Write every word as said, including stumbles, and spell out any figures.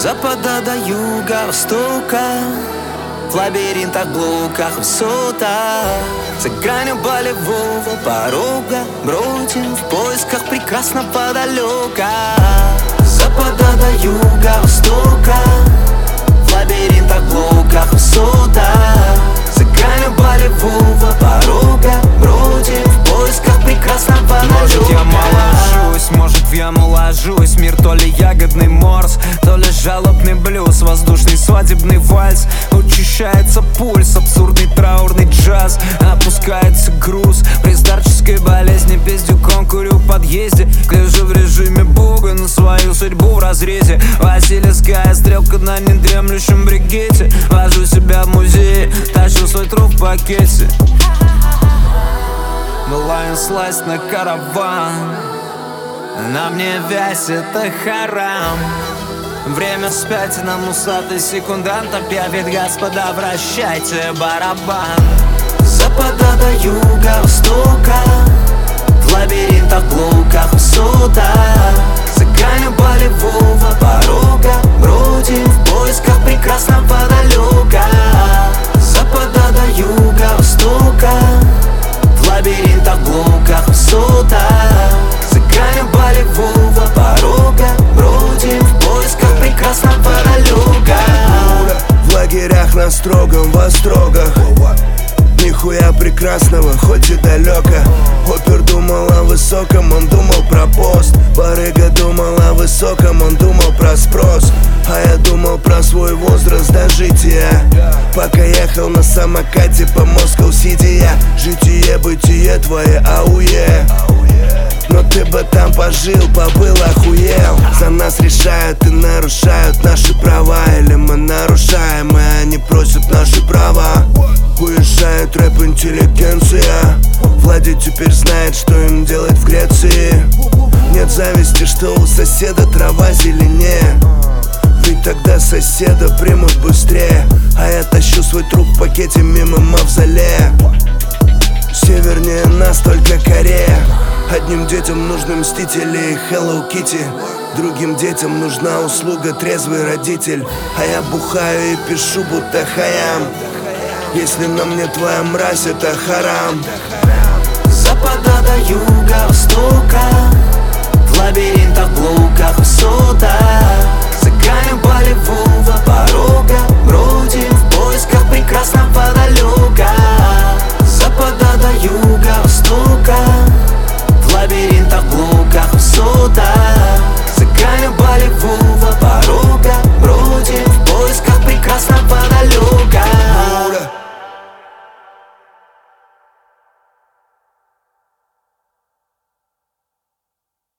запада до юга, востока, в лабиринтах, блоках, высотах, за гранью болевого порога бродим в поисках прекрасного далека. Запада до юга, востока, в лабиринтах, блоках, высотах, за гранью болевого порога бродим в поисках прекрасного далека. Может, я моложусь, может, в яму ложусь. Мир то ли ягодный морс, то ли жалобный блюз, воздушный свадебный вальс. Учащается пульс, абсурдный траурный джаз. Опускается груз при старческой болезни. Пиздюком курю в подъезде, гляжу в режиме бога на свою судьбу в разрезе. Васильевская стрелка на недремлющем бригете. Вожу себя в музее, тащу свой труп в пакете. Была сласть на караван, на мне вязь, это харам. Время вспять, нам усатый секундант объявит: господа, вращайте барабан. Запада до юга, востока, в лабиринтах, блоках, высотах, за гранью болевого порога бродим в поисках прекрасного далека. Запада до юга, востока, в лабиринтах, блоках, высотах, за гранью болевого порога бродим в поисках прекрасного далека. В лагерях на строгом вострогах нихуя прекрасного, хоть и далеко. Опер думал о высоком, он думал про пост. Барыга думал о высоком, он думал про спрос. А я думал про свой возраст дожития, пока ехал на самокате по Москва-Сити. Я житие, бытие твое, ауе. Но ты бы там пожил, побыл, охуел. За нас решают и нарушают наши права. Или мы нарушаем, и они просят наши права. Уезжает рэп-интеллигенция. Влади теперь знает, что им делать в Греции. Нет зависти, что у соседа трава зеленее, ведь тогда соседа примут быстрее. А я тащу свой труп в пакете мимо мавзолея. Севернее нас только Корея. Одним детям нужны мстители и Hello Kitty, другим детям нужна услуга трезвый родитель. А я бухаю и пишу, будто хаям. Если на мне твоя мразь, это харам. Запада до юга, востока, в лабиринтах, блоках, высотах, за гранью болевого порога